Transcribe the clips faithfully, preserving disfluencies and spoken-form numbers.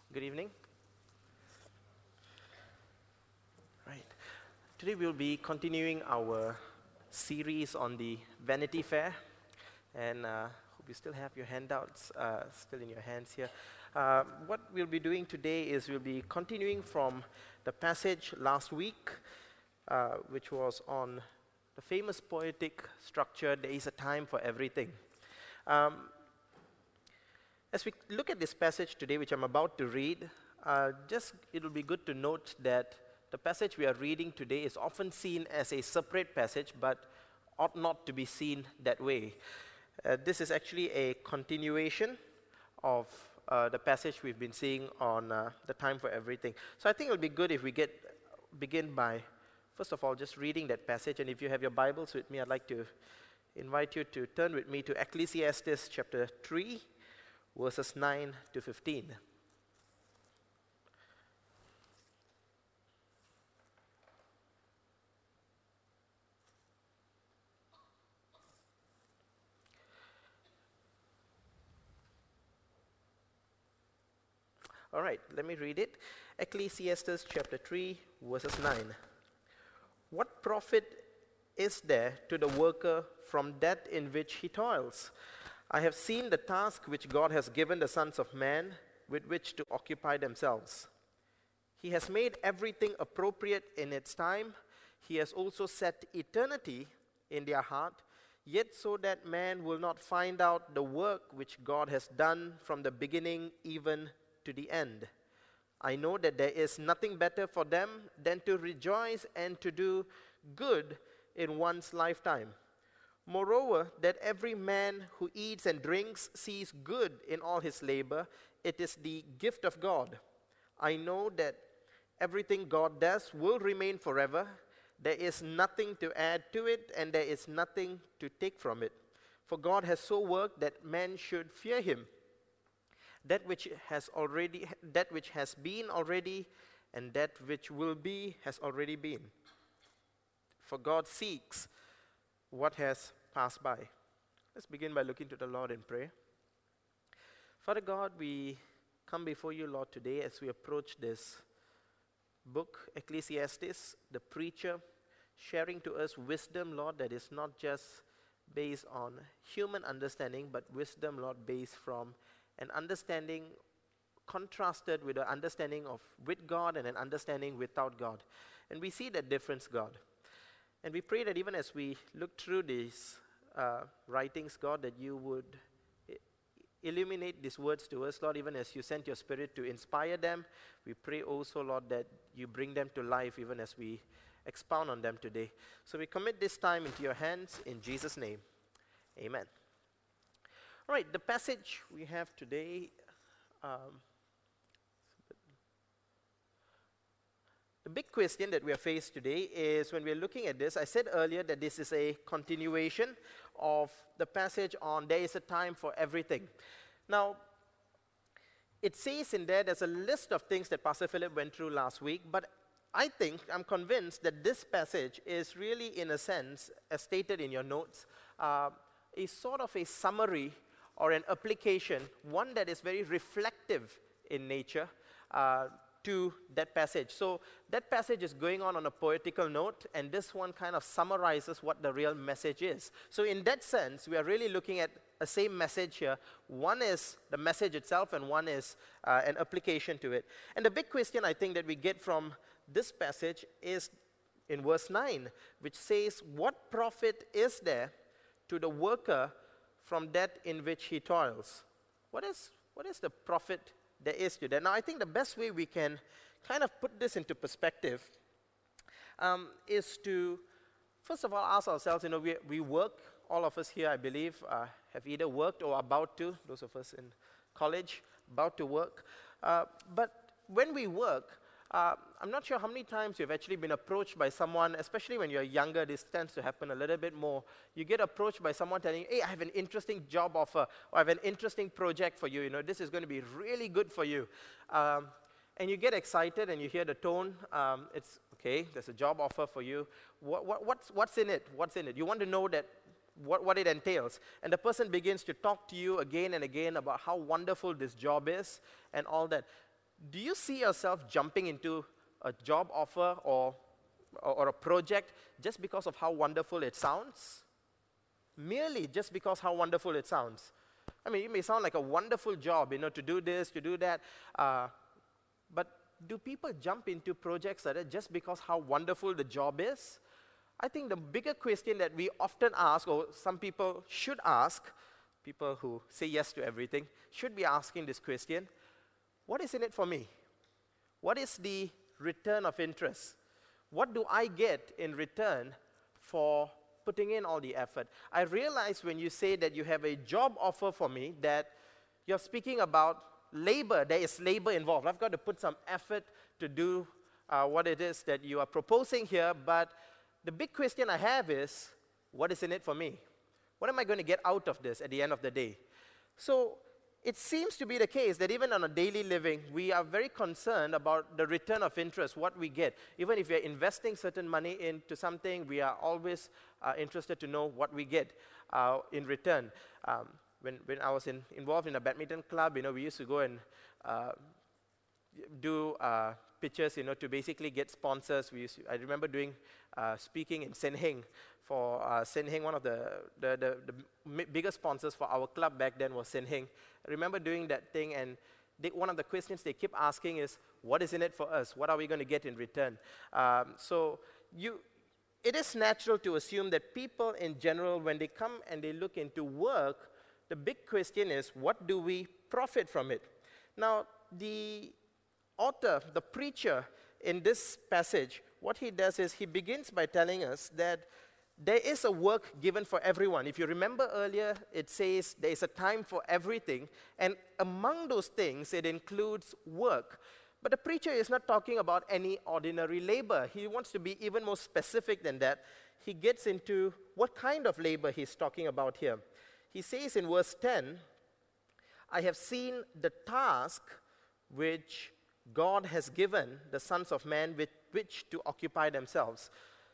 Good evening. Right. Today we'll be continuing our series on the Vanity Fair, and uh, hope you still have your handouts uh, still in your hands here. Uh, what we'll be doing today is we'll be continuing from the passage last week, uh, which was on the famous poetic structure, "There is a time for everything." Um, As we look at this passage today, which I'm about to read, uh, just it'll be good to note that the passage we are reading today is often seen as a separate passage, but ought not to be seen that way. Uh, this is actually a continuation of uh, the passage we've been seeing on uh, the time for everything. So I think it'll be good if we get begin by, first of all, just reading that passage. And if you have your Bibles with me, I'd like to invite you to turn with me to Ecclesiastes chapter three. Verses nine to fifteen. All right, let me read it. Ecclesiastes chapter three, verses nine. What profit is there to the worker from that in which he toils? I have seen the task which God has given the sons of man with which to occupy themselves. He has made everything appropriate in its time. He has also set eternity in their heart, yet so that man will not find out the work which God has done from the beginning even to the end. I know that there is nothing better for them than to rejoice and to do good in one's lifetime. Moreover, that every man who eats and drinks sees good in all his labor. It is the gift of God. I know that everything God does will remain forever. There is nothing to add to it, and there is nothing to take from it. For God has so worked that man should fear him. That which has already, that which has been already, and that which will be has already been. For God seeks what has passed by. Let's begin by looking to the Lord in prayer. Father God, we come before you, Lord, today as we approach this book, Ecclesiastes, the preacher sharing to us wisdom, Lord, that is not just based on human understanding, but wisdom, Lord, based from an understanding contrasted with an understanding of with God and an understanding without God. And we see that difference, God. And we pray that even as we look through these uh, writings, God, that you would I- illuminate these words to us, Lord, even as you sent your Spirit to inspire them. We pray also, Lord, that you bring them to life even as we expound on them today. So we commit this time into your hands in Jesus' name. Amen. All right, the passage we have today, um, the big question that we are faced today is when we're looking at this, I said earlier that this is a continuation of the passage on there is a time for everything. Now, it says in there, there's a list of things that Pastor Philip went through last week, but I think, I'm convinced that this passage is really, in a sense, as stated in your notes, uh, a sort of a summary or an application, one that is very reflective in nature, uh, to that passage. So that passage is going on on a poetical note, and this one kind of summarizes what the real message is. So in that sense, we are really looking at a same message here. One is the message itself, and one is uh, an application to it. And the big question I think that we get from this passage is in verse nine, which says, what profit is there to the worker from that in which he toils? What is, what is the profit there is to that? Now, I think the best way we can kind of put this into perspective um, is to, first of all, ask ourselves, you know, we, we work, all of us here, I believe, uh, have either worked or about to, those of us in college, about to work. Uh, but when we work, uh, I'm not sure how many times you've actually been approached by someone, especially when you're younger, this tends to happen a little bit more. You get approached by someone telling you, hey, I have an interesting job offer, or I have an interesting project for you, you know, this is going to be really good for you. Um, and you get excited and you hear the tone, um, it's, okay, there's a job offer for you. What, what, what's, what's in it? What's in it? You want to know that what, what it entails. And the person begins to talk to you again and again about how wonderful this job is and all that. Do you see yourself jumping into a job offer or, or, or a project just because of how wonderful it sounds? Merely just because how wonderful it sounds. I mean, it may sound like a wonderful job, you know, to do this, to do that, uh, but do people jump into projects like that just because how wonderful the job is? I think the bigger question that we often ask, or some people should ask, people who say yes to everything, should be asking this question: what is in it for me? What is the return of interest? What do I get in return for putting in all the effort? I realize when you say that you have a job offer for me, that you're speaking about labor. There is labor involved. I've got to put some effort to do uh, what it is that you are proposing here, but the big question I have is, what is in it for me? What am I going to get out of this at the end of the day? So it seems to be the case that even on a daily living, we are very concerned about the return of interest, what we get. Even if we are investing certain money into something, we are always uh, interested to know what we get uh, in return. Um, when, when I was in, involved in a badminton club, you know, we used to go and uh, do uh, pitches, you know, to basically get sponsors. We used to, I remember doing uh, speaking in Sen Heng for uh, Sen Heng. One of the the, the, the biggest sponsors for our club back then was Sen Heng. I remember doing that thing, and they, one of the questions they keep asking is, what is in it for us? What are we going to get in return? Um, so you, it is natural to assume that people in general, when they come and they look into work, the big question is, what do we profit from it? Now, the author, the preacher in this passage, what he does is he begins by telling us that there is a work given for everyone. If you remember earlier, it says there is a time for everything, and among those things, it includes work. But the preacher is not talking about any ordinary labor. He wants to be even more specific than that. He gets into what kind of labor he's talking about here. He says in verse ten, I have seen the task which God has given the sons of man with which to occupy themselves.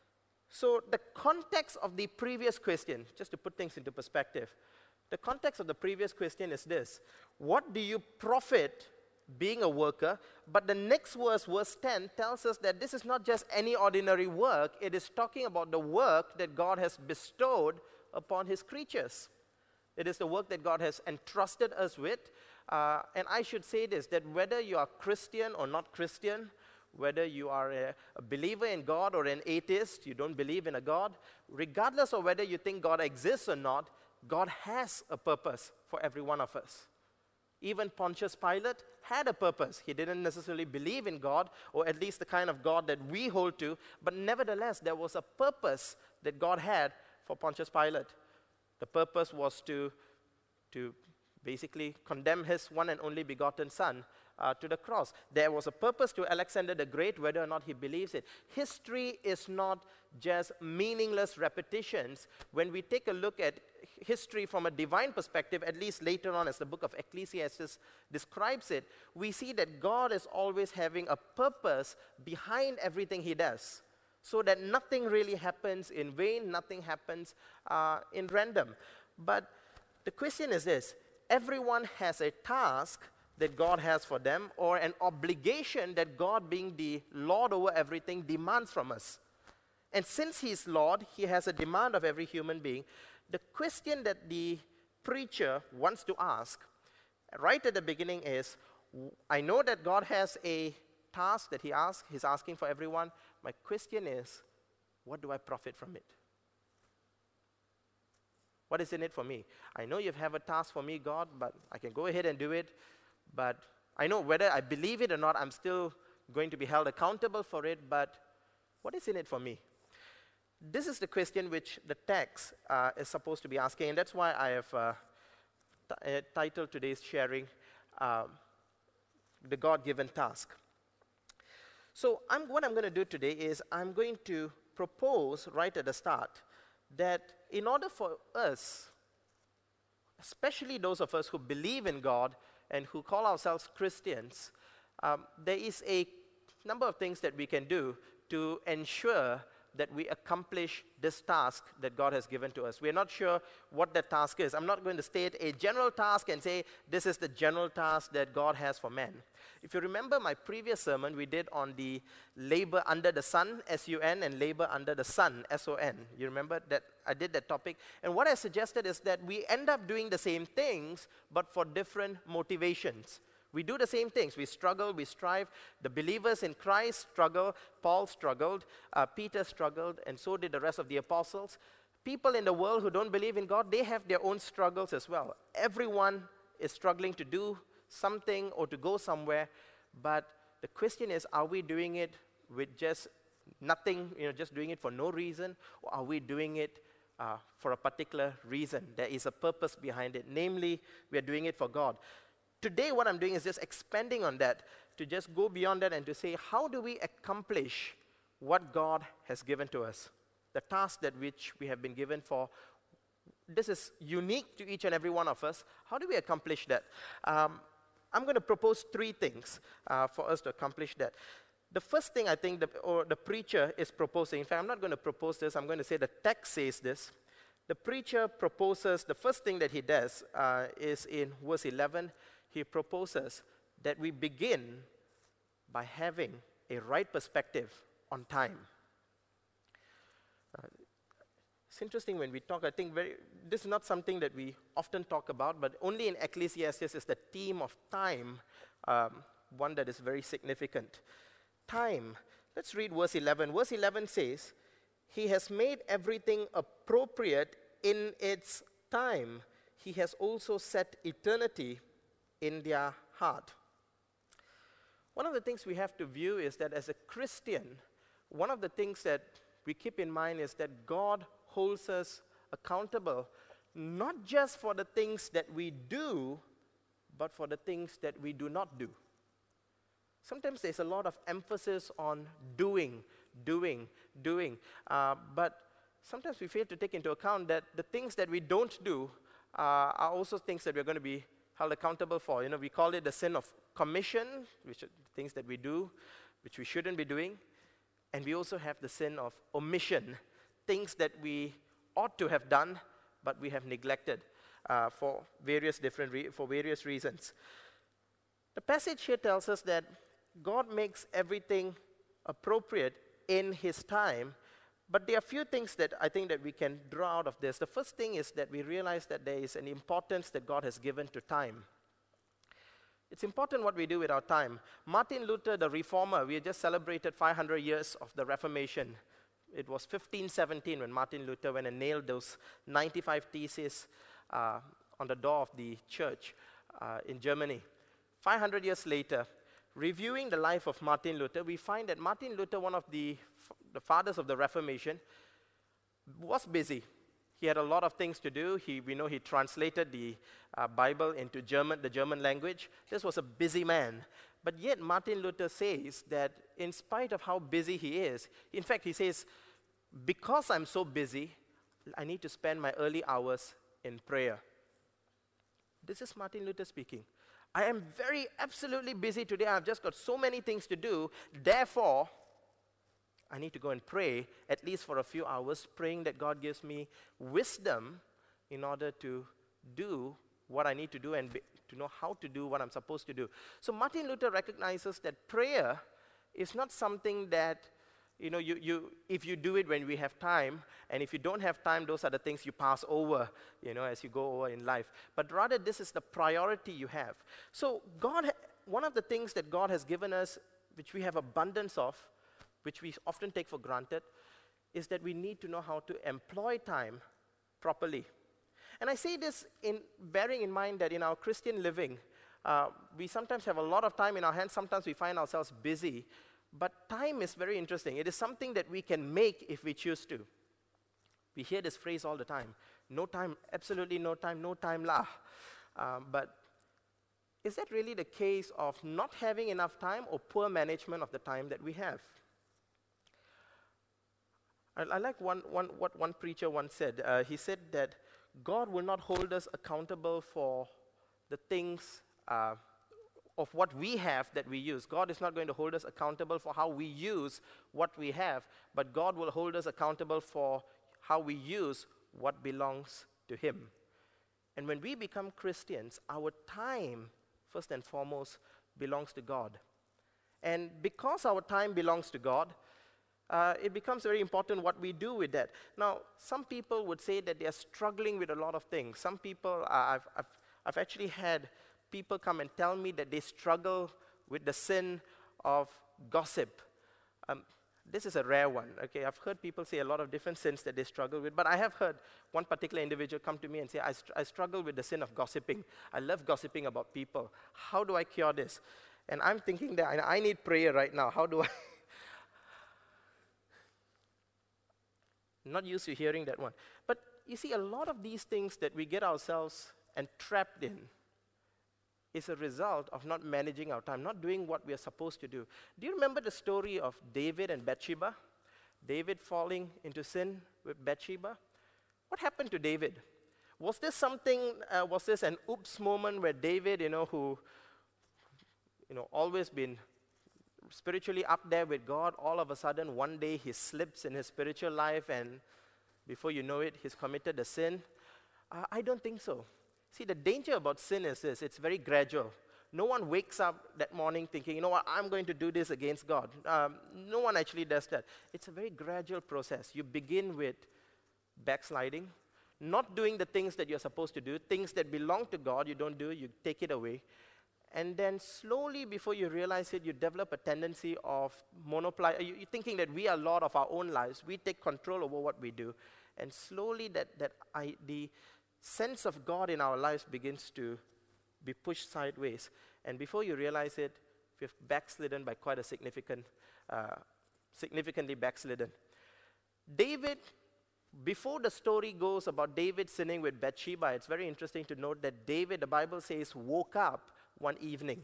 So the context of the previous question, just to put things into perspective, the context of the previous question is this: what do you profit being a worker? But the next verse, verse ten, tells us that this is not just any ordinary work. It is talking about the work that God has bestowed upon his creatures. It is the work that God has entrusted us with. Uh, and I should say this, that whether you are Christian or not Christian, whether you are a, a believer in God or an atheist, you don't believe in a God, regardless of whether you think God exists or not, God has a purpose for every one of us. Even Pontius Pilate had a purpose. He didn't necessarily believe in God, or at least the kind of God that we hold to, but nevertheless, there was a purpose that God had for Pontius Pilate. The purpose was to, to basically condemn his one and only begotten son uh, to the cross. There was a purpose to Alexander the Great, whether or not he believes it. History is not just meaningless repetitions. When we take a look at history from a divine perspective, at least later on as the book of Ecclesiastes describes it, we see that God is always having a purpose behind everything he does, so that nothing really happens in vain, nothing happens uh, in random. But the question is this: everyone has a task that God has for them, or an obligation that God, being the Lord over everything, demands from us. And since he's Lord, he has a demand of every human being. The question that the preacher wants to ask right at the beginning is, I know that God has a task that he asks, he's asking for everyone. My question is, what do I profit from it? What is in it for me? I know you have a task for me, God, but I can go ahead and do it. But I know whether I believe it or not, I'm still going to be held accountable for it. But what is in it for me? This is the question which the text uh, is supposed to be asking. And that's why I have uh, t- uh, titled today's sharing, um, The God-Given Task. So I'm, what I'm going to do today is I'm going to propose right at the start that in order for us, especially those of us who believe in God and who call ourselves Christians, um, there is a number of things that we can do to ensure that we accomplish this task that God has given to us. We're not sure what that task is. I'm not going to state a general task and say, this is the general task that God has for man. If you remember my previous sermon, we did on the labor under the sun, S U N, and labor under the sun, S O N. You remember that I did that topic? And what I suggested is that we end up doing the same things, but for different motivations. We do the same things. We struggle, we strive. The believers in Christ struggle. Paul struggled. Uh, Peter struggled. And so did the rest of the apostles. People in the world who don't believe in God, they have their own struggles as well. Everyone is struggling to do something or to go somewhere. But the question is, are we doing it with just nothing, you know, just doing it for no reason? Or are we doing it uh, for a particular reason? There is a purpose behind it. Namely, we are doing it for God. Today, what I'm doing is just expanding on that, to just go beyond that and to say, how do we accomplish what God has given to us? The task that which we have been given for. This is unique to each and every one of us. How do we accomplish that? Um, I'm going to propose three things uh, for us to accomplish that. The first thing I think the, or the preacher is proposing, in fact, I'm not going to propose this, I'm going to say the text says this. The preacher proposes, the first thing that he does uh, is in verse eleven. He proposes that we begin by having a right perspective on time. Uh, it's interesting when we talk, I think very, this is not something that we often talk about, but only in Ecclesiastes is the theme of time, um, one that is very significant. Time. Let's read verse eleven. Verse eleven says, He has made everything appropriate in its time. He has also set eternity in their heart. One of the things we have to view is that as a Christian, one of the things that we keep in mind is that God holds us accountable, not just for the things that we do, but for the things that we do not do. Sometimes there's a lot of emphasis on doing, doing, doing, uh, but sometimes we fail to take into account that the things that we don't do uh, are also things that we're going to be held accountable for. You know, we call it the sin of commission, which are things that we do, which we shouldn't be doing. And we also have the sin of omission, things that we ought to have done, but we have neglected uh, for various different re- for various reasons. The passage here tells us that God makes everything appropriate in His time. But there are a few things that I think that we can draw out of this. The first thing is that we realize that there is an importance that God has given to time. It's important what we do with our time. Martin Luther, the reformer, we just celebrated five hundred years of the Reformation. It was fifteen seventeen when Martin Luther went and nailed those ninety-five theses uh, on the door of the church uh, in Germany. five hundred years later, reviewing the life of Martin Luther, we find that Martin Luther, one of the the fathers of the Reformation, was busy. He had a lot of things to do. He, we know he translated the uh, Bible into German, the German language. This was a busy man. But yet Martin Luther says that in spite of how busy he is, in fact he says, because I'm so busy, I need to spend my early hours in prayer. This is Martin Luther speaking. I am very absolutely busy today. I've just got so many things to do. Therefore, I need to go and pray, at least for a few hours, praying that God gives me wisdom in order to do what I need to do and be, to know how to do what I'm supposed to do. So Martin Luther recognizes that prayer is not something that, you know, you, you if you do it when we have time, and if you don't have time, those are the things you pass over, you know, as you go over in life. But rather, this is the priority you have. So God, one of the things that God has given us, which we have abundance of, which we often take for granted, is that we need to know how to employ time properly. And I say this in bearing in mind that in our Christian living, uh, we sometimes have a lot of time in our hands. Sometimes we find ourselves busy. But time is very interesting. It is something that we can make if we choose to. We hear this phrase all the time. No time, absolutely no time, no time lah. Um, but is that really the case of not having enough time or poor management of the time that we have? I, I like one, one, what one preacher once said. Uh, he said that God will not hold us accountable for the things, uh, of what we have that we use. God is not going to hold us accountable for how we use what we have, but God will hold us accountable for how we use what belongs to Him. And when we become Christians, our time, first and foremost, belongs to God. And because our time belongs to God, uh, it becomes very important what we do with that. Now, some people would say that they are struggling with a lot of things. Some people, uh, I've, I've, I've actually had people come and tell me that they struggle with the sin of gossip. Um, this is a rare one, okay? I've heard people say a lot of different sins that they struggle with, but I have heard one particular individual come to me and say, I, str- I struggle with the sin of gossiping. I love gossiping about people. How do I cure this? And I'm thinking that I, I need prayer right now. How do I? Not used to hearing that one. But you see, a lot of these things that we get ourselves entrapped in is a result of not managing our time, not doing what we are supposed to do. Do you remember the story of David and Bathsheba? David falling into sin with Bathsheba? What happened to David? Was this something, uh, was this an oops moment where David, you know, who, you know, always been spiritually up there with God, all of a sudden one day he slips in his spiritual life and before you know it, he's committed a sin? Uh, I don't think so. See, the danger about sin is this, it's very gradual. No one wakes up that morning thinking, you know what, I'm going to do this against God. Um, no one actually does that. It's a very gradual process. You begin with backsliding, not doing the things that you're supposed to do, things that belong to God, you don't do, you take it away. And then slowly, before you realize it, you develop a tendency of monopoly. You, you're thinking that we are Lord of our own lives. We take control over what we do. And slowly that, that I, the sense of God in our lives begins to be pushed sideways. And before you realize it, we've backslidden by quite a significant, uh, significantly backslidden. David, before the story goes about David sinning with Bathsheba, it's very interesting to note that David, the Bible says, woke up one evening.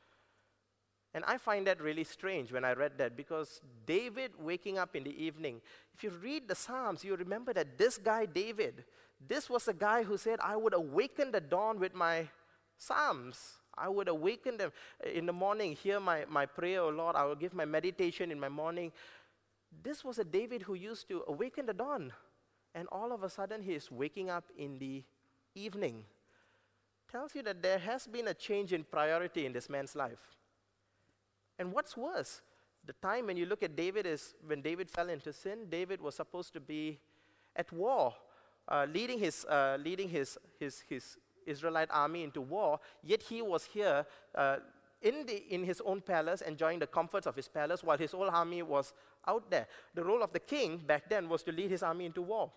And I find that really strange when I read that, because David waking up in the evening, if you read the Psalms, you remember that this guy David, this was a guy who said, I would awaken the dawn with my Psalms. I would awaken them in the morning, hear my, my prayer, oh Lord, I will give my meditation in my morning. This was a David who used to awaken the dawn. And all of a sudden he is waking up in the evening. Tells you that there has been a change in priority in this man's life. And what's worse, the time when you look at David is when David fell into sin. David was supposed to be at war, uh, leading his uh, leading his, his his Israelite army into war. Yet he was here uh, in the in his own palace, enjoying the comforts of his palace, while his whole army was out there. The role of the king back then was to lead his army into war.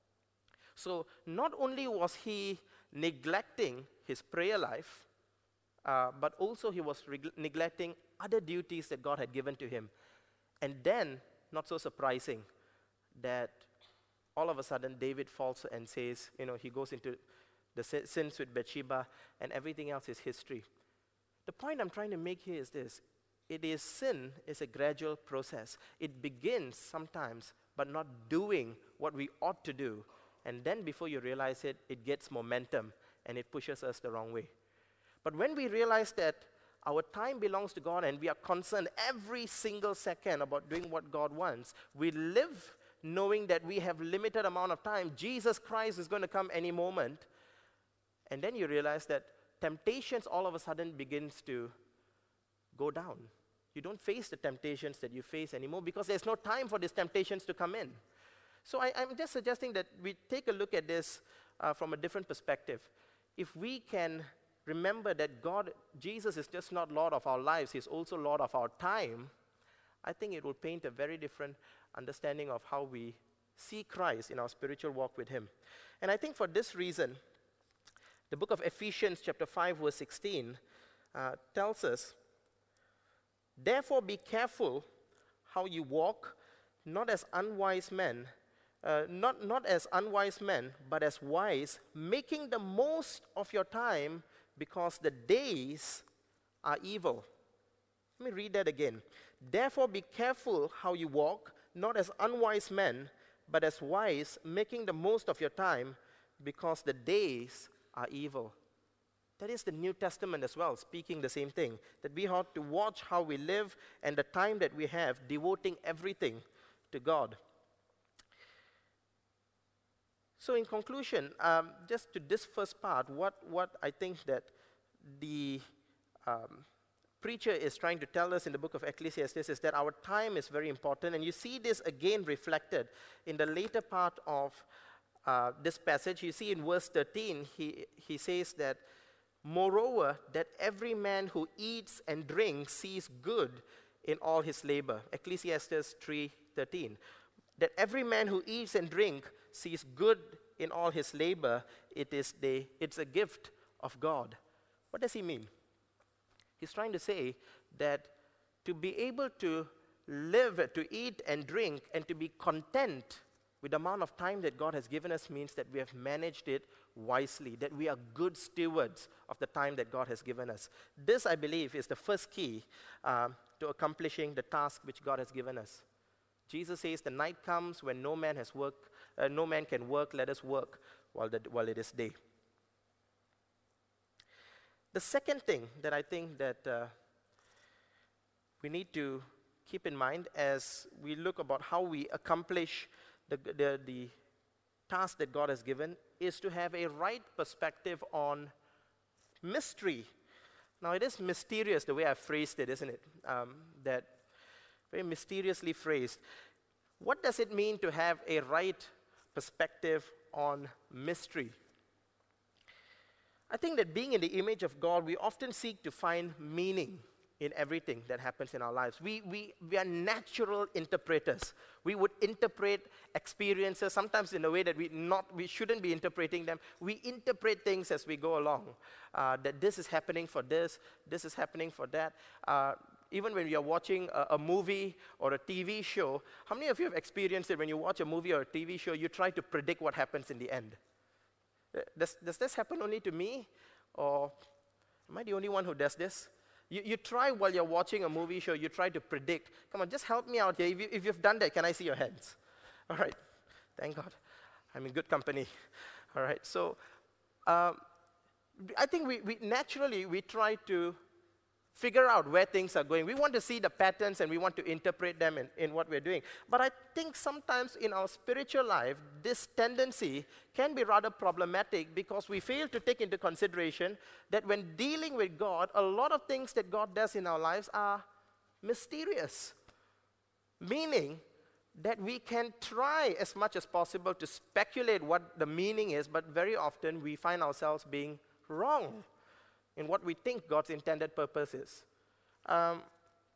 So not only was he neglecting his prayer life, uh, but also he was reg- neglecting other duties that God had given to him. And then, not so surprising, that all of a sudden David falls and says, you know, he goes into the sin- sins with Bathsheba, and everything else is history. The point I'm trying to make here is this. It is sin is a gradual process. It begins sometimes, but not doing what we ought to do. And then before you realize it, it gets momentum, and it pushes us the wrong way. But when we realize that our time belongs to God and we are concerned every single second about doing what God wants, we live knowing that we have limited amount of time. Jesus Christ is going to come any moment. And then you realize that temptations all of a sudden begins to go down. You don't face the temptations that you face anymore because there's no time for these temptations to come in. So I, I'm just suggesting that we take a look at this uh, from a different perspective. If we can remember that God, Jesus is just not Lord of our lives, He's also Lord of our time, I think it will paint a very different understanding of how we see Christ in our spiritual walk with Him. And I think for this reason, the book of Ephesians chapter five verse sixteen uh, tells us, therefore be careful how you walk, not as unwise men, Uh, not, not as unwise men, but as wise, making the most of your time because the days are evil. Let me read that again. Therefore be careful how you walk, not as unwise men, but as wise, making the most of your time because the days are evil. That is the New Testament as well, speaking the same thing, that we ought to watch how we live and the time that we have, devoting everything to God. So in conclusion, um, just to this first part, what, what I think that the um, preacher is trying to tell us in the book of Ecclesiastes is that our time is very important, and you see this again reflected in the later part of uh, this passage. You see in verse thirteen, he, he says that, moreover, that every man who eats and drinks sees good in all his labor. Ecclesiastes three thirteen. That every man who eats and drinks sees good in all his labor, it is the, it's a gift of God. What does he mean? He's trying to say that to be able to live, to eat and drink, and to be content with the amount of time that God has given us means that we have managed it wisely, that we are good stewards of the time that God has given us. This, I believe, is the first key um, to accomplishing the task which God has given us. Jesus says, the night comes when no man has work, uh, no man can work, let us work while, the, while it is day. The second thing that I think that uh, we need to keep in mind as we look about how we accomplish the, the, the task that God has given is to have a right perspective on mystery. Now, it is mysterious the way I've phrased it, isn't it? Um, that very mysteriously phrased. What does it mean to have a right perspective on mystery? I think that being in the image of God, we often seek to find meaning in everything that happens in our lives. We, we, we are natural interpreters. We would interpret experiences, sometimes in a way that we, not, we shouldn't be interpreting them. We interpret things as we go along, uh, that this is happening for this, this is happening for that. Uh, even when you're watching a, a movie or a T V show, how many of you have experienced it when you watch a movie or a T V show, you try to predict what happens in the end? Does, does this happen only to me? Or am I the only one who does this? You, you try while you're watching a movie show, you try to predict. Come on, just help me out here. If, you, if you've done that, can I see your hands? All right. Thank God. I'm in good company. All right. So um, I think we, we naturally, we try to figure out where things are going. We want to see the patterns and we want to interpret them in, in what we're doing. But I think sometimes in our spiritual life, this tendency can be rather problematic because we fail to take into consideration that when dealing with God, a lot of things that God does in our lives are mysterious. Meaning that we can try as much as possible to speculate what the meaning is, but very often we find ourselves being wrong in what we think God's intended purpose is. Um,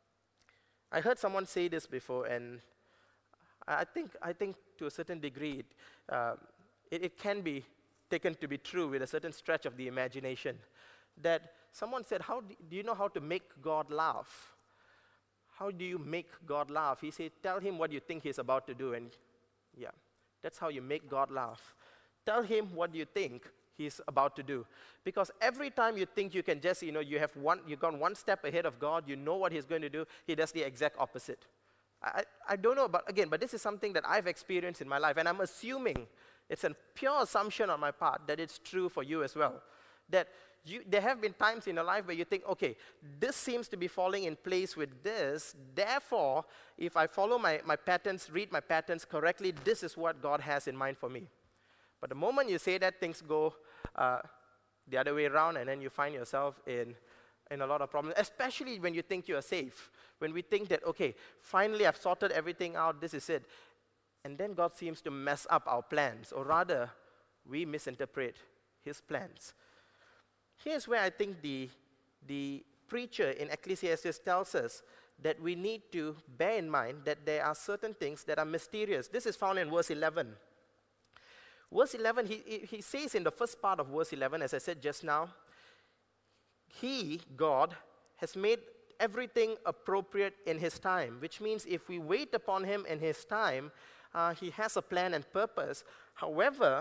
I heard someone say this before, and I think, I think to a certain degree, it, uh, it, it can be taken to be true with a certain stretch of the imagination. That someone said, how do, do you know how to make God laugh? How do you make God laugh? He said, tell him what you think he's about to do, and yeah, that's how you make God laugh. Tell him what you think he's about to do. Because every time you think you can just, you know, you have one, you've gone one step ahead of God, you know what he's going to do, he does the exact opposite. I, I don't know about, again, but this is something that I've experienced in my life, and I'm assuming, it's a pure assumption on my part, that it's true for you as well. That you, there have been times in your life where you think, okay, this seems to be falling in place with this, therefore, if I follow my, my patterns, read my patterns correctly, this is what God has in mind for me. But the moment you say that, things go uh, the other way around, and then you find yourself in, in a lot of problems, especially when you think you are safe. When we think that, okay, finally I've sorted everything out, this is it. And then God seems to mess up our plans, or rather, we misinterpret his plans. Here's where I think the, the preacher in Ecclesiastes tells us that we need to bear in mind that there are certain things that are mysterious. This is found in verse eleven. Verse eleven, he, he says in the first part of verse eleven, as I said just now, he, God, has made everything appropriate in his time, which means if we wait upon him in his time, uh, he has a plan and purpose. However,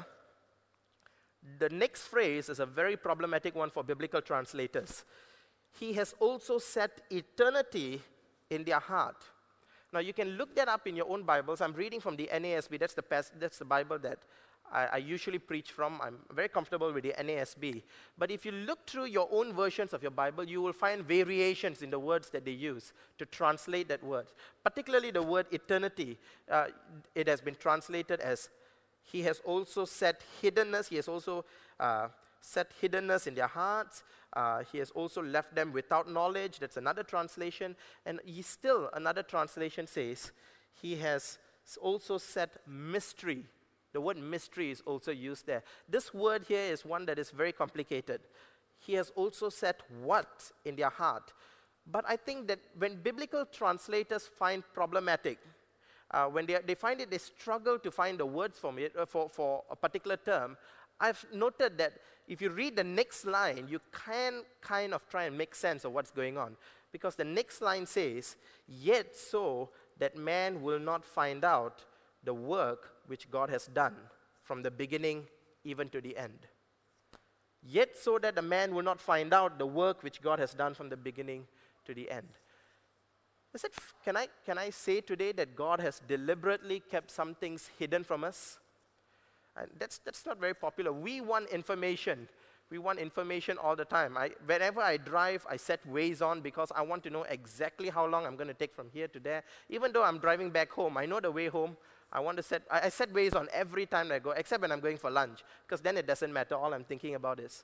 the next phrase is a very problematic one for biblical translators. He has also set eternity in their heart. Now, you can look that up in your own Bibles. I'm reading from the N A S B. That's the, pas- that's the Bible that I, I usually preach from. I'm very comfortable with the N A S B. But if you look through your own versions of your Bible, you will find variations in the words that they use to translate that word. Particularly the word eternity. Uh, it has been translated as, he has also set hiddenness. He has also uh, set hiddenness in their hearts. Uh, he has also left them without knowledge. That's another translation. And he still, another translation says, he has also set mystery. The word mystery is also used there. This word here is one that is very complicated. He has also set what in their heart. But I think that when biblical translators find problematic, uh, when they, they find it, they struggle to find the words for it, uh, for, for a particular term, I've noted that if you read the next line, you can kind of try and make sense of what's going on. Because the next line says, yet so that man will not find out the work which God has done from the beginning even to the end. Yet so that a man will not find out the work which God has done from the beginning to the end. Is it, can I, can I say today that God has deliberately kept some things hidden from us? And that's, that's not very popular. We want information. We want information all the time. I, whenever I drive, I set Waze on because I want to know exactly how long I'm going to take from here to there. Even though I'm driving back home, I know the way home. I want to set, I, I set Waze on every time I go, except when I'm going for lunch, because then it doesn't matter. All I'm thinking about is.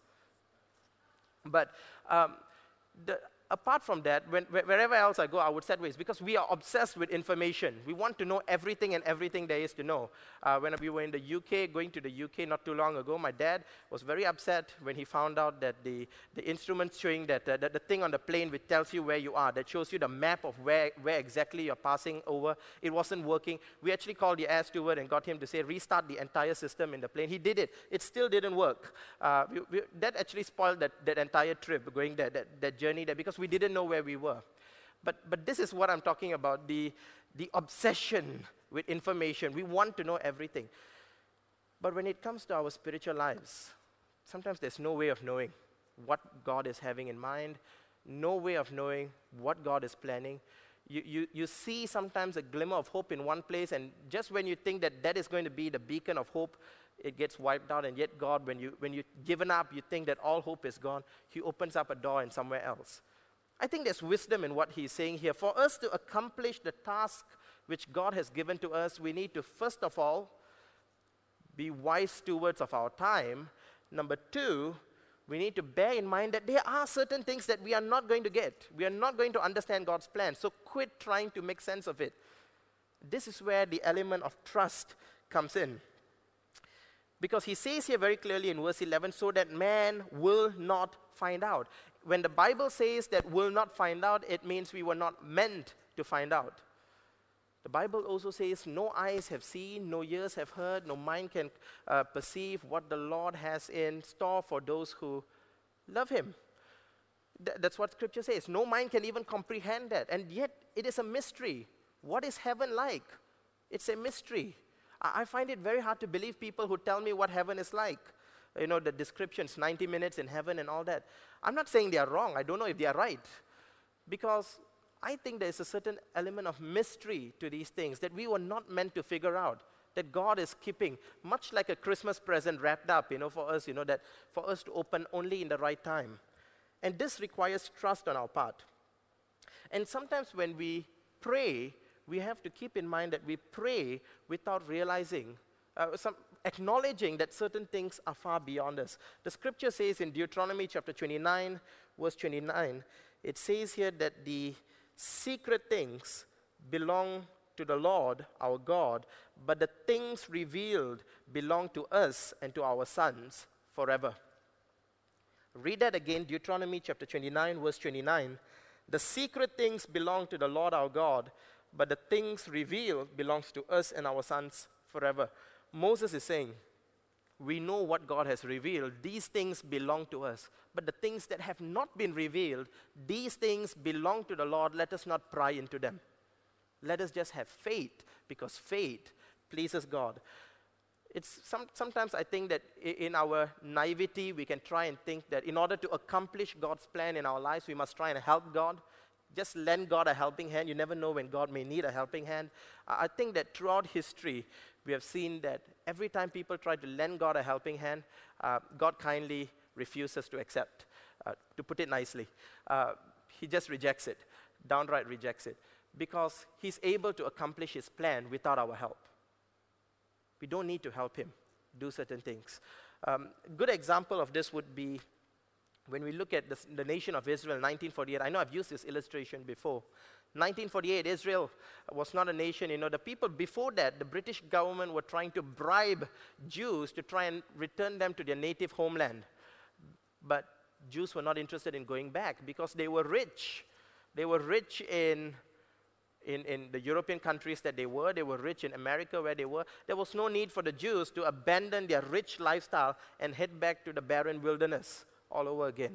But um, the, apart from that, when, wherever else I go, I would set Waze, because we are obsessed with information. We want to know everything and everything there is to know. Uh, when we were in the U K, going to the U K not too long ago, my dad was very upset when he found out that the, the instrument showing that, uh, that the thing on the plane which tells you where you are, that shows you the map of where, where exactly you're passing over, it wasn't working. We actually called the air steward and got him to say, restart the entire system in the plane. He did it. It still didn't work. Uh, we, we, that actually spoiled that, that entire trip, going there, that, that journey there, because we didn't know where we were. But, but this is what I'm talking about, the, the obsession with information. We want to know everything. But when it comes to our spiritual lives, sometimes there's no way of knowing what God is having in mind, no way of knowing what God is planning. You, you, you see sometimes a glimmer of hope in one place, and just when you think that that is going to be the beacon of hope, it gets wiped out. And yet God, when, you, when you've given up, you think that all hope is gone, he opens up a door in somewhere else. I think there's wisdom in what he's saying here. For us to accomplish the task which God has given to us, we need to, first of all, be wise stewards of our time. Number two, we need to bear in mind that there are certain things that we are not going to get. We are not going to understand God's plan. So quit trying to make sense of it. This is where the element of trust comes in. Because he says here very clearly in verse eleven, so that man will not find out. When the Bible says that will not find out, it means we were not meant to find out. The Bible also says, no eyes have seen, no ears have heard, no mind can uh, perceive what the Lord has in store for those who love him. Th- that's what Scripture says. No mind can even comprehend that. And yet, it is a mystery. What is heaven like? It's a mystery. I, I find it very hard to believe people who tell me what heaven is like. You know, the descriptions, ninety minutes in heaven and all that. I'm not saying they are wrong. I don't know if they are right. Because I think there is a certain element of mystery to these things that we were not meant to figure out, that God is keeping, much like a Christmas present wrapped up, you know, for us, you know, that for us to open only in the right time. And this requires trust on our part. And sometimes when we pray, we have to keep in mind that we pray without realizing, uh, some, acknowledging that certain things are far beyond us. The scripture says in Deuteronomy chapter twenty-nine, verse twenty-nine, it says here that the secret things belong to the Lord our God, but the things revealed belong to us and to our sons forever. Read that again, Deuteronomy chapter twenty-nine, verse twenty-nine. The secret things belong to the Lord our God, but the things revealed belongs to us and our sons forever. Moses is saying, we know what God has revealed. These things belong to us. But the things that have not been revealed, these things belong to the Lord. Let us not pry into them. Let us just have faith, because faith pleases God. It's some, sometimes I think that in our naivety, we can try and think that in order to accomplish God's plan in our lives, we must try and help God. Just lend God a helping hand. You never know when God may need a helping hand. I think that throughout history, We have seen that every time people try to lend God a helping hand, uh, God kindly refuses to accept, uh, to put it nicely. Uh, he just rejects it, downright rejects it, because he's able to accomplish his plan without our help. We don't need to help him do certain things. Um, good example of this would be when we look at the, the nation of Israel, nineteen forty-eight. I know I've used this illustration before. nineteen forty-eight, Israel was not a nation. You know, the people before that, the British government were trying to bribe Jews to try and return them to their native homeland. But Jews were not interested in going back because they were rich. They were rich in, in, in the European countries that they were. They were rich in America where they were. There was no need for the Jews to abandon their rich lifestyle and head back to the barren wilderness all over again.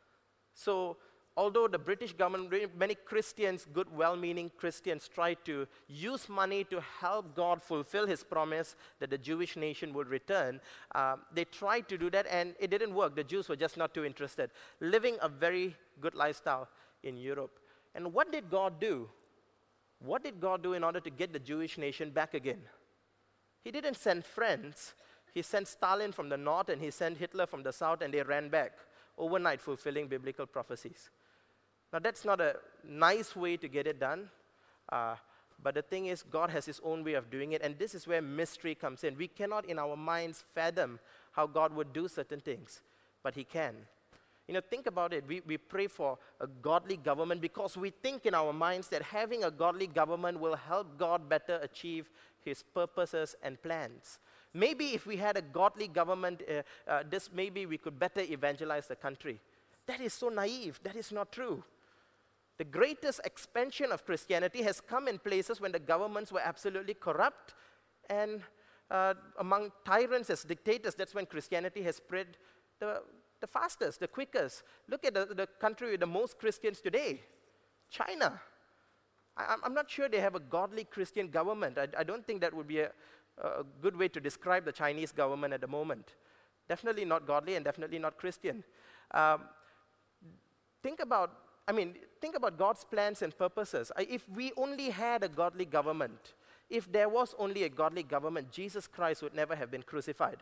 So, although the British government, many Christians, good, well-meaning Christians, tried to use money to help God fulfill his promise that the Jewish nation would return, uh, they tried to do that and it didn't work. The Jews were just not too interested, living a very good lifestyle in Europe. And what did God do? What did God do in order to get the Jewish nation back again? He didn't send friends. He sent Stalin from the north and he sent Hitler from the south, and they ran back overnight, fulfilling biblical prophecies. Now, that's not a nice way to get it done, uh, but the thing is, God has his own way of doing it, and this is where mystery comes in. We cannot, in our minds, fathom how God would do certain things, but he can. You know, think about it. We, we pray for a godly government because we think in our minds that having a godly government will help God better achieve his purposes and plans. Maybe if we had a godly government, uh, uh, this maybe we could better evangelize the country. That is so naive. That is not true. The greatest expansion of Christianity has come in places when the governments were absolutely corrupt, and uh, among tyrants as dictators, that's when Christianity has spread the, the fastest, the quickest. Look at the, the country with the most Christians today, China. I, I'm not sure they have a godly Christian government. I, I don't think that would be a, a good way to describe the Chinese government at the moment. Definitely not godly and definitely not Christian. Um, think about I mean, think about God's plans and purposes. If we only had a godly government, if there was only a godly government, Jesus Christ would never have been crucified.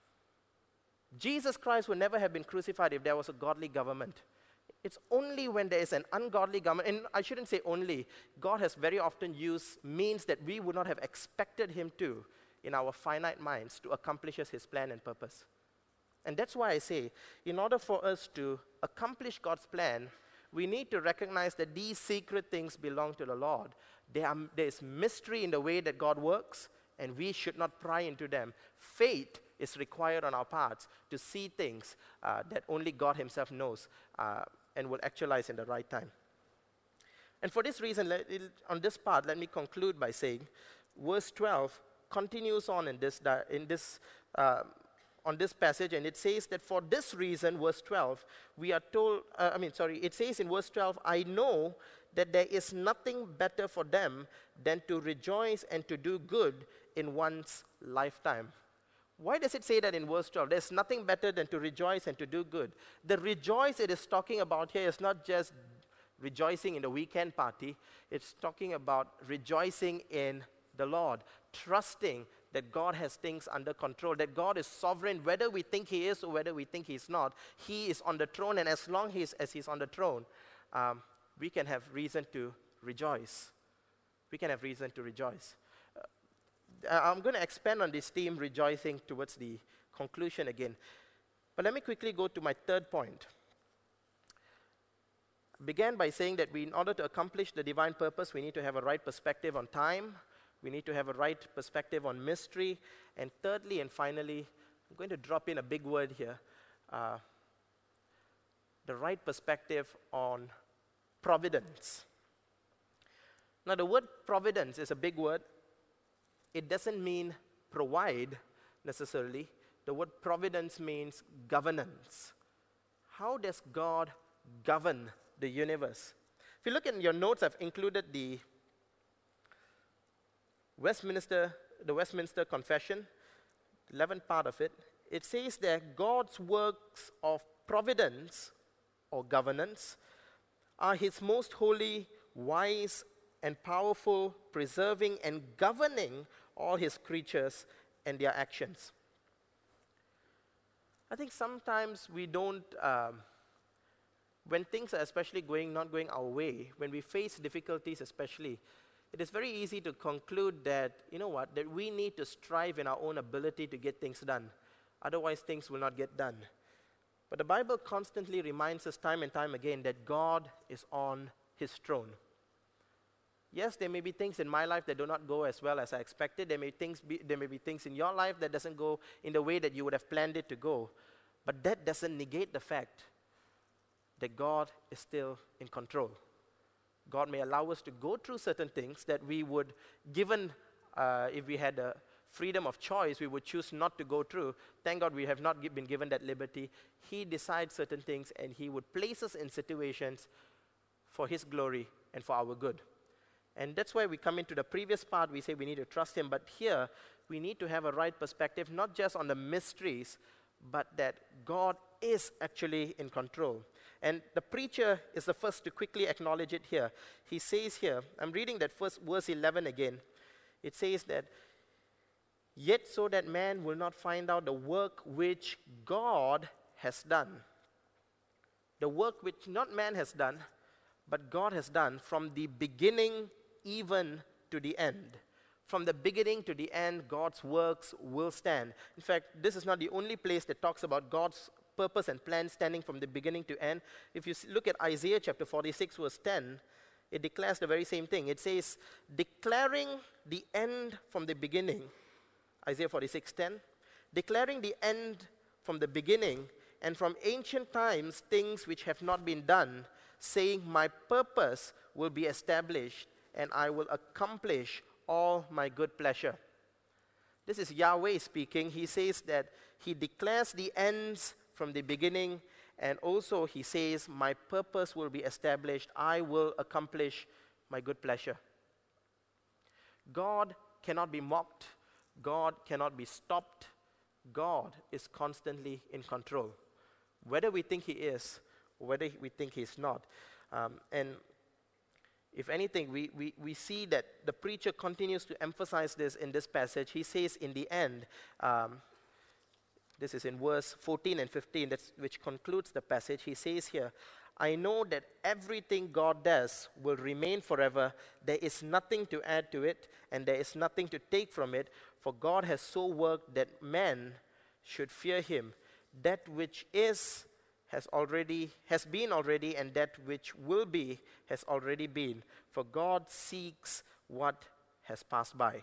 Jesus Christ would never have been crucified if there was a godly government. It's only when there is an ungodly government, and I shouldn't say only, God has very often used means that we would not have expected him to in our finite minds to accomplish his plan and purpose. And that's why I say, in order for us to accomplish God's plan, we need to recognize that these secret things belong to the Lord. There, are, there is mystery in the way that God works, and we should not pry into them. Faith is required on our parts to see things uh, that only God himself knows uh, and will actualize in the right time. And for this reason, let, it, on this part, let me conclude by saying, verse twelve continues on in this, in this uh, on this passage, and it says that for this reason, verse twelve, we are told, uh, I mean, sorry, it says in verse twelve, I know that there is nothing better for them than to rejoice and to do good in one's lifetime. Why does it say that in verse twelve? There's nothing better than to rejoice and to do good. The rejoice it is talking about here is not just rejoicing in the weekend party. It's talking about rejoicing in the Lord, trusting that God has things under control, that God is sovereign, whether we think he is or whether we think he's not. He is on the throne, and as long he's, as he's on the throne, um, we can have reason to rejoice. We can have reason to rejoice. Uh, I'm going to expand on this theme, rejoicing, towards the conclusion again. But let me quickly go to my third point. I began by saying that we, in order to accomplish the divine purpose, we need to have a right perspective on time. We need to have a right perspective on mystery. And thirdly and finally, I'm going to drop in a big word here, uh, the right perspective on providence. Now, the word providence is a big word. It doesn't mean provide necessarily. The word providence means governance. How does God govern the universe? If you look in your notes, I've included the Westminster, the Westminster Confession, the eleventh part of it. It says that God's works of providence or governance are his most holy, wise, and powerful, preserving and governing all his creatures and their actions. I think sometimes we don't, um, when things are especially going, not going our way, when we face difficulties especially, it is very easy to conclude that, you know what, that we need to strive in our own ability to get things done. Otherwise, things will not get done. But the Bible constantly reminds us time and time again that God is on his throne. Yes, there may be things in my life that do not go as well as I expected. There may, things be, there may be things in your life that doesn't go in the way that you would have planned it to go. But that doesn't negate the fact that God is still in control. God may allow us to go through certain things that we would, given, uh, if we had a freedom of choice, we would choose not to go through. Thank God we have not gi- been given that liberty. He decides certain things, and he would place us in situations for his glory and for our good. And that's why we come into the previous part, we say we need to trust him, but here we need to have a right perspective, not just on the mysteries, but that God is actually in control. And the preacher is the first to quickly acknowledge it here. He says here, I'm reading that first verse eleven again. It says that, yet so that man will not find out the work which God has done. The work which not man has done, but God has done from the beginning even to the end. From the beginning to the end, God's works will stand. In fact, this is not the only place that talks about God's purpose and plan standing from the beginning to end. If you s- look at Isaiah chapter forty-six, verse ten, it declares the very same thing. It says, declaring the end from the beginning, Isaiah forty-six ten, declaring the end from the beginning, and from ancient times things which have not been done, saying, my purpose will be established, and I will accomplish all my good pleasure. This is Yahweh speaking. He says that he declares the ends from the beginning, and also he says, my purpose will be established. I will accomplish my good pleasure. God cannot be mocked. God cannot be stopped. God is constantly in control, whether we think he is, or whether we think he's not. Um, and if anything, we, we, we see that the preacher continues to emphasize this in this passage. He says in the end, um, this is in verse fourteen and fifteen, that's, which concludes the passage. He says here, I know that everything God does will remain forever. There is nothing to add to it, and there is nothing to take from it, for God has so worked that man should fear him. That which is has already has been already, and that which will be has already been, for God seeks what has passed by.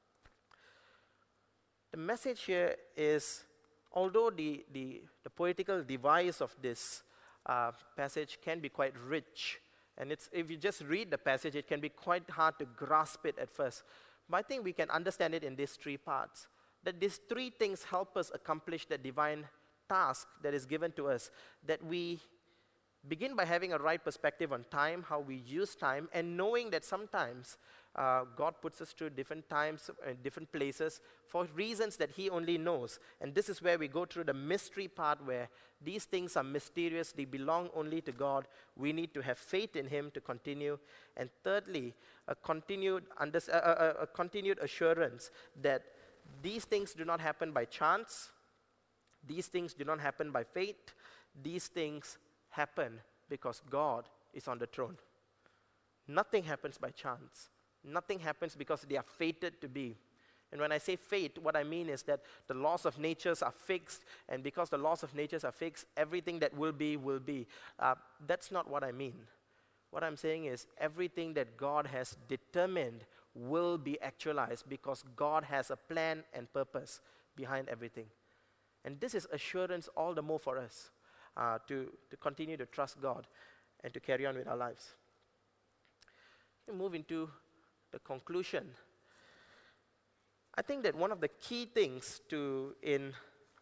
The message here is, although the, the, the poetical device of this uh, passage can be quite rich, and it's, if you just read the passage, it can be quite hard to grasp it at first. But I think we can understand it in these three parts, that these three things help us accomplish the divine task that is given to us, that we begin by having a right perspective on time, how we use time, and knowing that sometimes uh, God puts us through different times and different places for reasons that he only knows. And this is where we go through the mystery part, where these things are mysterious, they belong only to God. We need to have faith in him to continue. And thirdly, a continued, under, a, a, a continued assurance that these things do not happen by chance. These things do not happen by fate. These things happen because God is on the throne. Nothing happens by chance. Nothing happens because they are fated to be. And when I say fate, what I mean is that the laws of nature are fixed, and because the laws of nature are fixed, everything that will be, will be. Uh, that's not what I mean. What I'm saying is everything that God has determined will be actualized because God has a plan and purpose behind everything. And this is assurance all the more for us uh, to, to continue to trust God and to carry on with our lives. We move into the conclusion. I think that one of the key things to in,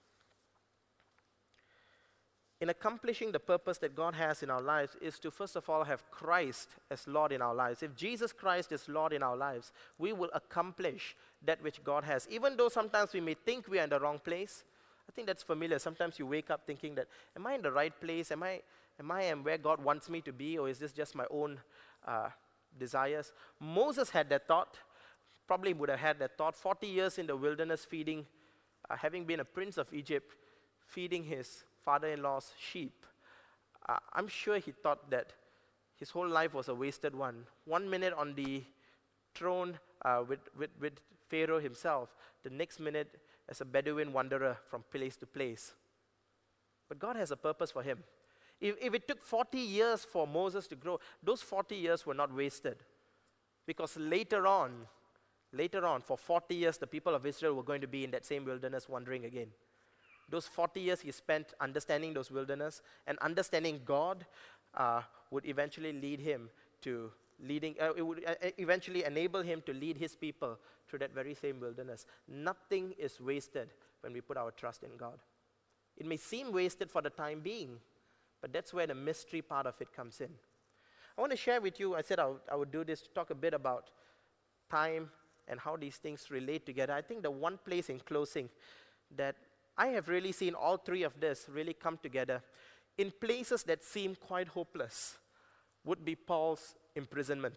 in accomplishing the purpose that God has in our lives is to first of all have Christ as Lord in our lives. If Jesus Christ is Lord in our lives, we will accomplish that which God has. Even though sometimes we may think we are in the wrong place, I think that's familiar. Sometimes you wake up thinking that, am I in the right place? Am I, am I am where God wants me to be? Or is this just my own uh, desires? Moses had that thought. probably would have had that thought, forty years in the wilderness feeding, uh, having been a prince of Egypt, feeding his father-in-law's sheep. Uh, I'm sure he thought that his whole life was a wasted one. One minute on the throne uh, with, with, with Pharaoh himself, the next minute as a Bedouin wanderer from place to place. But God has a purpose for him. If, if it took forty years for Moses to grow, those forty years were not wasted. Because later on, later on, for forty years, the people of Israel were going to be in that same wilderness wandering again. Those forty years he spent understanding those wilderness and understanding God uh, would eventually lead him to leading, uh, it would uh, eventually enable him to lead his people through that very same wilderness. Nothing is wasted when we put our trust in God. It may seem wasted for the time being, but that's where the mystery part of it comes in. I want to share with you, I said I would, I would do this to talk a bit about time and how these things relate together. I think the one place in closing that I have really seen all three of this really come together in places that seem quite hopeless would be Paul's imprisonment.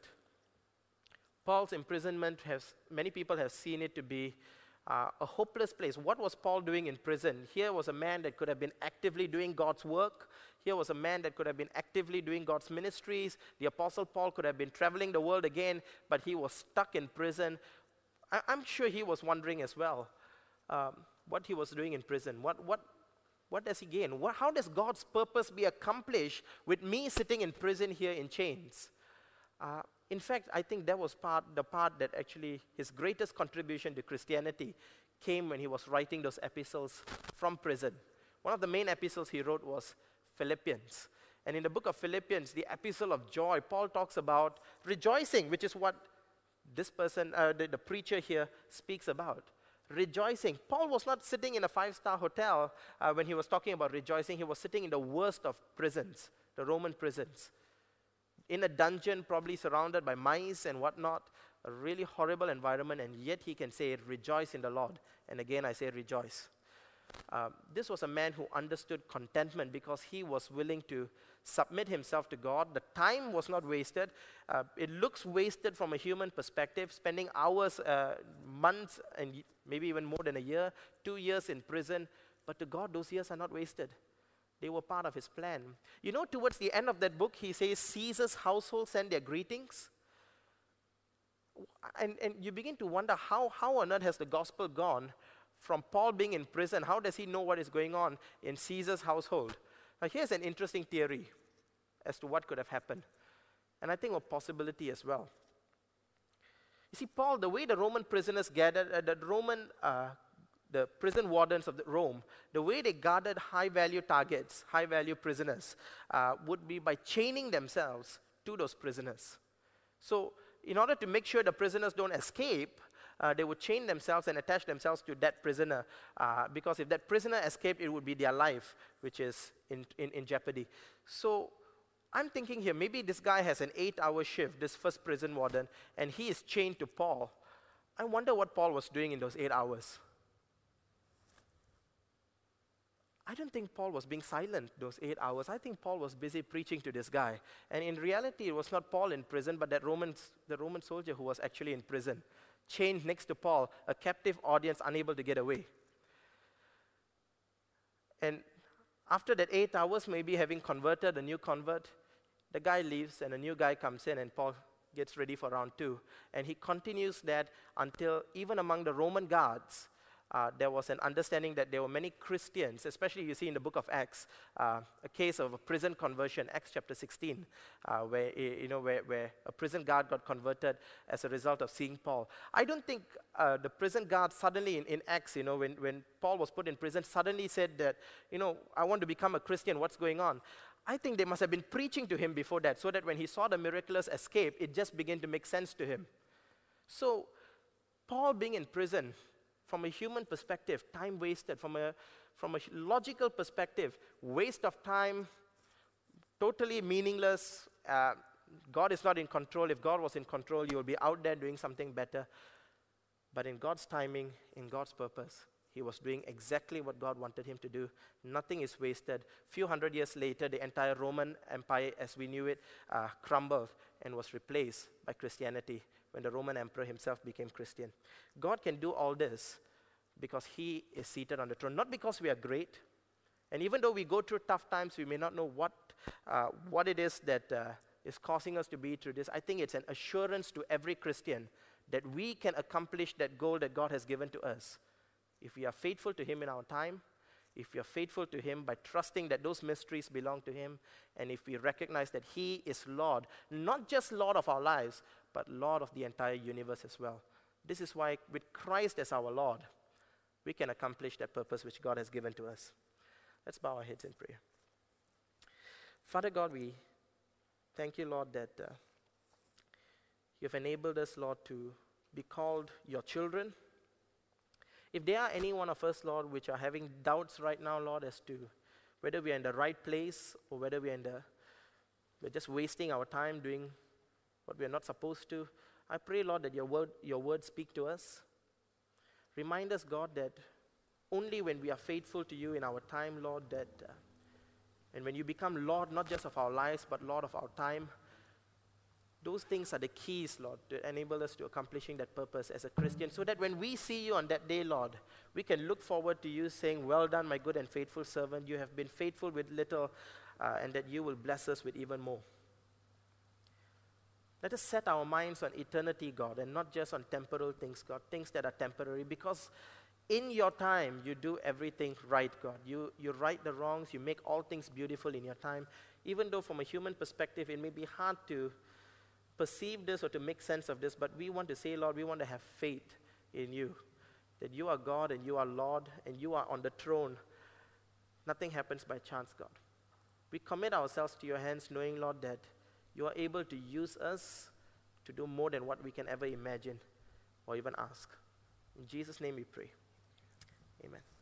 Paul's imprisonment, has many people have seen it to be uh, a hopeless place. What was Paul doing in prison? Here was a man that could have been actively doing God's work. Here was a man that could have been actively doing God's ministries. The Apostle Paul could have been traveling the world again, but he was stuck in prison. I- I'm sure he was wondering as well um, what he was doing in prison. What, what, what does he gain? What, how does God's purpose be accomplished with me sitting in prison here in chains? Uh, in fact, I think that was part, the part that actually his greatest contribution to Christianity came when he was writing those epistles from prison. One of the main epistles he wrote was Philippians. And in the book of Philippians, the epistle of joy, Paul talks about rejoicing, which is what this person, uh, the, the preacher here, speaks about. Rejoicing. Paul was not sitting in a five-star hotel uh, when he was talking about rejoicing. He was sitting in the worst of prisons, the Roman prisons. In a dungeon, probably surrounded by mice and whatnot, a really horrible environment, and yet he can say, rejoice in the Lord. And again, I say rejoice. Uh, this was a man who understood contentment because he was willing to submit himself to God. The time was not wasted. Uh, it looks wasted from a human perspective, spending hours, uh, months, and y- maybe even more than a year, two years in prison. But to God, those years are not wasted. They were part of his plan. You know, towards the end of that book, he says, Caesar's household send their greetings. And, and you begin to wonder, how, how on earth has the gospel gone from Paul being in prison? How does he know what is going on in Caesar's household? Now, here's an interesting theory as to what could have happened. And I think a possibility as well. You see, Paul, the way the Roman prisoners gathered, uh, the Roman uh, the prison wardens of the Rome, the way they guarded high-value targets, high-value prisoners, uh, would be by chaining themselves to those prisoners. So in order to make sure the prisoners don't escape, uh, they would chain themselves and attach themselves to that prisoner, uh, because if that prisoner escaped, it would be their life, which is in, in, in jeopardy. So I'm thinking here, maybe this guy has an eight-hour shift, this first prison warden, and he is chained to Paul. I wonder what Paul was doing in those eight hours. I don't think Paul was being silent those eight hours. I think Paul was busy preaching to this guy. And in reality, it was not Paul in prison, but that Roman, the Roman soldier who was actually in prison, chained next to Paul, a captive audience unable to get away. And after that eight hours, maybe having converted a new convert, the guy leaves and a new guy comes in and Paul gets ready for round two. And he continues that until even among the Roman guards, Uh, there was an understanding that there were many Christians, especially you see in the book of Acts, uh, a case of a prison conversion, Acts chapter sixteen, uh, where you know where, where a prison guard got converted as a result of seeing Paul. I don't think uh, the prison guard suddenly in, in Acts, you know, when, when Paul was put in prison, suddenly said that, you know, I want to become a Christian, what's going on? I think they must have been preaching to him before that, so that when he saw the miraculous escape, it just began to make sense to him. So, Paul being in prison, from a human perspective, time wasted. From a, from a logical perspective, waste of time, totally meaningless. Uh, God is not in control. If God was in control, you will be out there doing something better. But in God's timing, in God's purpose, he was doing exactly what God wanted him to do. Nothing is wasted. Few hundred years later, the entire Roman Empire, as we knew it, uh, crumbled and was replaced by Christianity when the Roman emperor himself became Christian. God can do all this because he is seated on the throne, not because we are great. And even though we go through tough times, we may not know what, uh, what it is that uh, is causing us to be through this. I think it's an assurance to every Christian that we can accomplish that goal that God has given to us. If we are faithful to him in our time, if we are faithful to him by trusting that those mysteries belong to him, and if we recognize that he is Lord, not just Lord of our lives, but Lord of the entire universe as well. This is why with Christ as our Lord, we can accomplish that purpose which God has given to us. Let's bow our heads in prayer. Father God, we thank you, Lord, that uh, you have enabled us, Lord, to be called your children. If there are any one of us, Lord, which are having doubts right now, Lord, as to whether we are in the right place or whether we are in the, we're just wasting our time doing what we are not supposed to, I pray, Lord, that your word, your word speak to us. Remind us, God, that only when we are faithful to you in our time, Lord, that uh, and when you become Lord, not just of our lives, but Lord of our time, those things are the keys, Lord, to enable us to accomplishing that purpose as a Christian, so that when we see you on that day, Lord, we can look forward to you saying, well done, my good and faithful servant. You have been faithful with little, uh, and that you will bless us with even more. Let us set our minds on eternity, God, and not just on temporal things, God, things that are temporary, because in your time, you do everything right, God. You, you right the wrongs, you make all things beautiful in your time. Even though from a human perspective, it may be hard to perceive this or to make sense of this, but we want to say, Lord, we want to have faith in you, that you are God and you are Lord and you are on the throne. Nothing happens by chance, God. We commit ourselves to your hands, knowing, Lord, that you are able to use us to do more than what we can ever imagine or even ask. In Jesus' name we pray. Amen.